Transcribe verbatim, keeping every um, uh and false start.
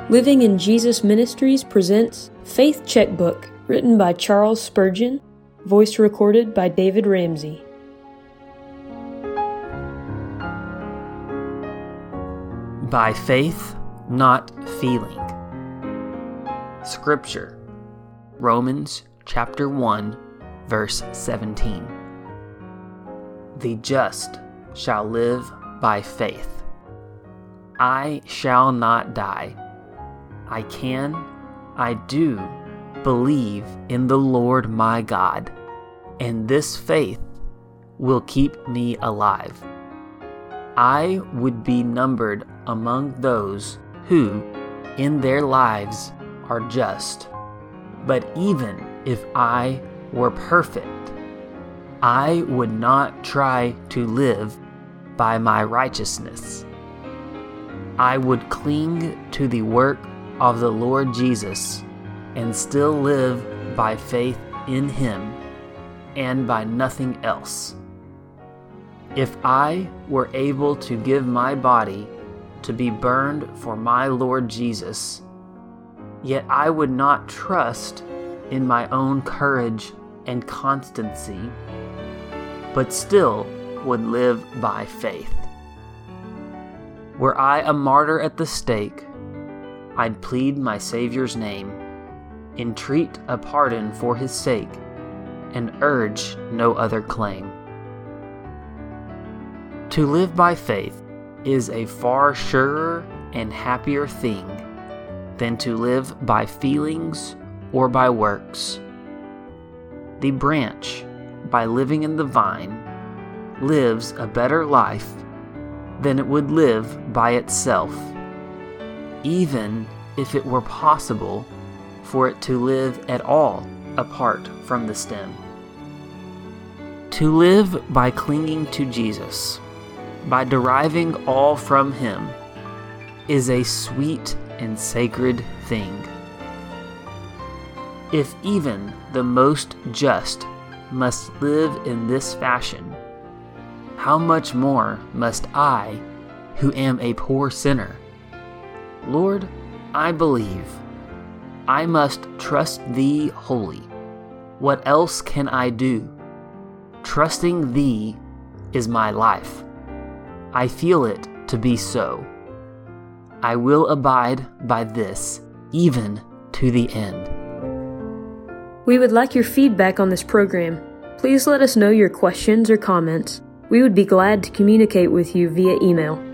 Living in Jesus Ministries presents Faith Checkbook, written by Charles Spurgeon, voice recorded by David Ramsey. By faith, not feeling. Scripture, Romans chapter one, verse seventeen. The just shall live by faith. I shall not die. I can, I do believe in the Lord my God, and this faith will keep me alive. I would be numbered among those who, in their lives, are just. But even if I were perfect, I would not try to live by my righteousness. I would cling to the work of the Lord Jesus and still live by faith in Him and by nothing else. If I were able to give my body to be burned for my Lord Jesus, yet I would not trust in my own courage and constancy, but still would live by faith. Were I a martyr at the stake, I'd plead my Savior's name, entreat a pardon for His sake, and urge no other claim. To live by faith is a far surer and happier thing than to live by feelings or by works. The branch, by living in the vine, lives a better life than it would live by itself, even if it were possible for it to live at all apart from the stem. To live by clinging to Jesus, by deriving all from Him, is a sweet and sacred thing. If even the most just must live in this fashion, how much more must I, who am a poor sinner? Lord, I believe. I must trust Thee wholly. What else can I do? Trusting Thee is my life. I feel it to be so. I will abide by this, even to the end. We would like your feedback on this program. Please let us know your questions or comments. We would be glad to communicate with you via email.